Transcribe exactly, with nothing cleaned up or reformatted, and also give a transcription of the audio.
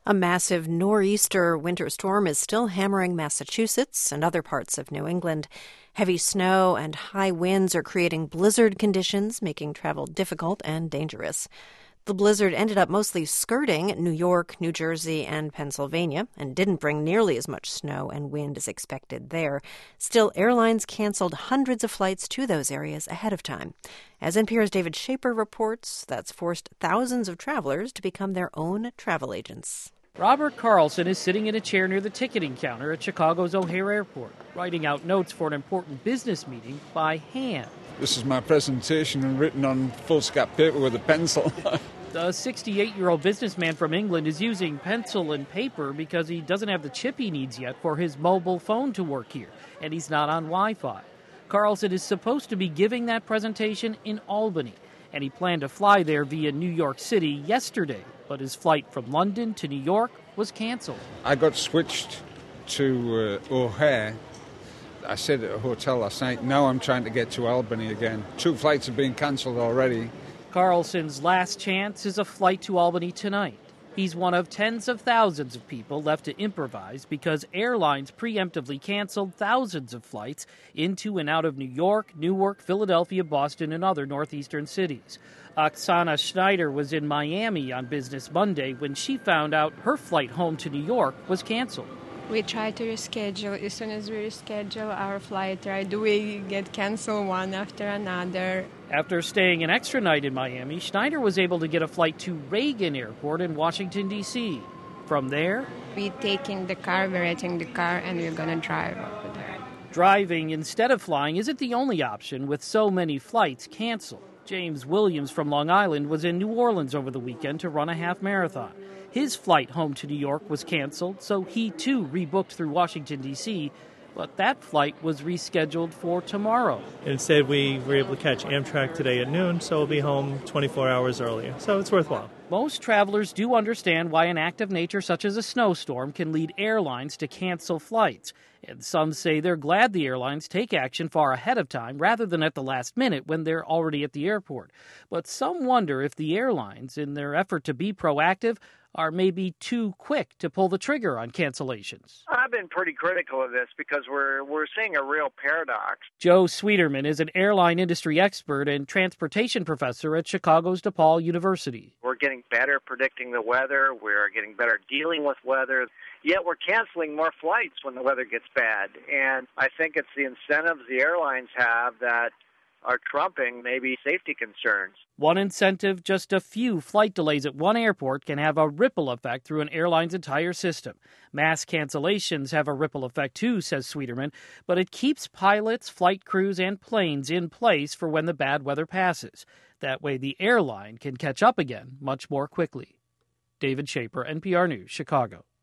A massive nor'easter winter storm is still hammering Massachusetts and other parts of New England. Heavy snow and high winds are creating blizzard conditions, making travel difficult and dangerous. The blizzard ended up mostly skirting New York, New Jersey, and Pennsylvania, and didn't bring nearly as much snow and wind as expected there. Still, airlines canceled hundreds of flights to those areas ahead of time. As N P R's David Shaper reports, that's forced thousands of travelers to become their own travel agents. Robert Carlson is sitting in a chair near the ticketing counter at Chicago's O'Hare Airport, writing out notes for an important business meeting by hand. This is my presentation written on foolscap paper with a pencil. The sixty-eight-year-old businessman from England is using pencil and paper because he doesn't have the chip he needs yet for his mobile phone to work here, and he's not on Wi-Fi. Carlson is supposed to be giving that presentation in Albany, and he planned to fly there via New York City yesterday, but his flight from London to New York was canceled. I got switched to uh, O'Hare. I stayed at a hotel last night. Now I'm trying to get to Albany again. Two flights have been canceled already. Carlson's last chance is a flight to Albany tonight. He's one of tens of thousands of people left to improvise because airlines preemptively canceled thousands of flights into and out of New York, Newark, Philadelphia, Boston, and other northeastern cities. Oksana Schneider was in Miami on Business Monday when she found out her flight home to New York was canceled. We try to reschedule. As soon as we reschedule our flight, right, we get canceled one after another. After staying an extra night in Miami, Schneider was able to get a flight to Reagan Airport in Washington, D C From there, we're taking the car, we're renting the car, and we're going to drive over there. Driving instead of flying isn't the only option with so many flights canceled. James Williams from Long Island was in New Orleans over the weekend to run a half marathon. His flight home to New York was canceled, so he too rebooked through Washington, D C, but that flight was rescheduled for tomorrow. Instead, we were able to catch Amtrak today at noon, so we'll be home twenty-four hours earlier, so it's worthwhile. Most travelers do understand why an act of nature such as a snowstorm can lead airlines to cancel flights, and some say they're glad the airlines take action far ahead of time rather than at the last minute when they're already at the airport. But some wonder if the airlines, in their effort to be proactive, are maybe too quick to pull the trigger on cancellations. I've been pretty critical of this because we're we're seeing a real paradox. Joe Sweeterman is an airline industry expert and transportation professor at Chicago's DePaul University. We're getting better predicting the weather. We're getting better dealing with weather. Yet we're canceling more flights when the weather gets bad. And I think it's the incentives the airlines have that are trumping maybe safety concerns. One incentive, just a few flight delays at one airport can have a ripple effect through an airline's entire system. Mass cancellations have a ripple effect too, says Sweeterman, but it keeps pilots, flight crews, and planes in place for when the bad weather passes. That way the airline can catch up again much more quickly. David Shaper, N P R News, Chicago.